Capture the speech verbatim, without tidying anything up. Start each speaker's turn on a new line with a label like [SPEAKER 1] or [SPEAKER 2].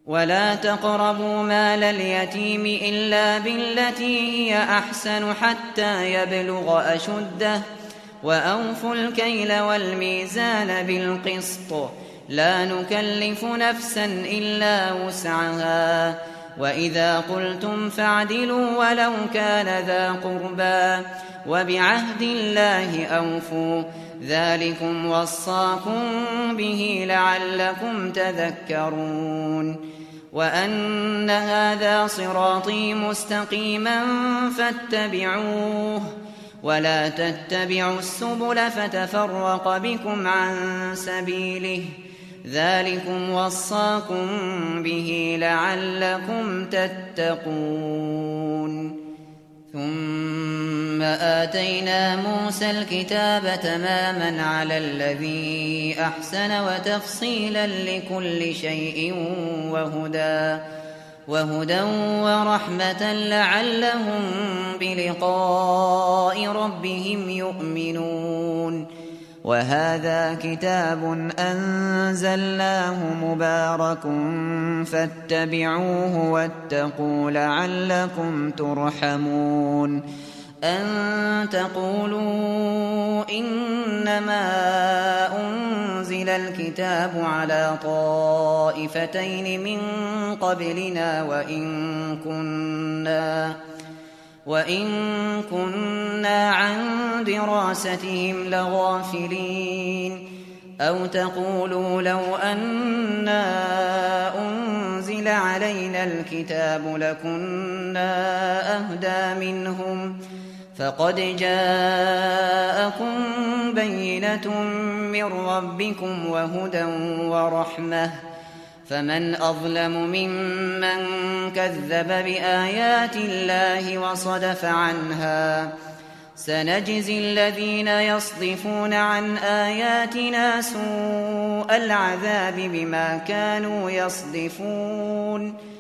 [SPEAKER 1] ولا تقربوا مال اليتيم إلا بالتي هي أحسن حتى يبلغ أشده وأوفوا الكيل والميزان بالقسط لا نكلف نفسا إلا وسعها وإذا قلتم فاعدلوا ولو كان ذا قربى وبعهد الله أوفوا ذلكم وصاكم به لعلكم تذكرون وأن هذا صراطي مستقيما فاتبعوه ولا تتبعوا السبل فتفرق بكم عن سبيله ذلكم وصاكم به لعلكم تتقون ثم آتينا موسى الكتاب تماما على الذي أحسن وتفصيلا لكل شيء وهدى وهدى ورحمة لعلهم بلقاء ربهم يؤمنون وهذا كتاب أنزلناه مبارك فاتبعوه واتقوا لعلكم ترحمون أن تقولوا إنما أنزل الكتاب على طائفتين من قبلنا وإن كنا وإن كنا عن دراستهم لغافلين أو تقولوا لو أنا أنزل علينا الكتاب لكنا أهدى منهم فقد جاءكم بينة من ربكم وهدى ورحمة فمن أظلم ممن كذب بآيات الله وصدف عنها سنجزي الذين يصدفون عن آياتنا سوء العذاب بما كانوا يصدفون